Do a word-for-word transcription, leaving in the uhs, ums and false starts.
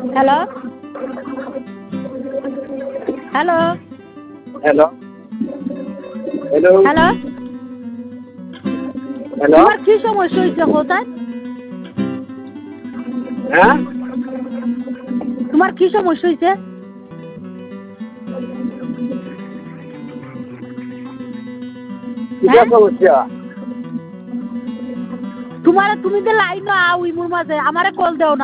Hello hello hello hello hello hello তোমার কি সমস্যা হয়েছে কোথায়? হ্যাঁ তোমার কি সমস্যা হয়েছে? কিটা সমস্যা তোমার তুমি যে লাইন আও ইমুর মাঝে আমারে কল দেও না।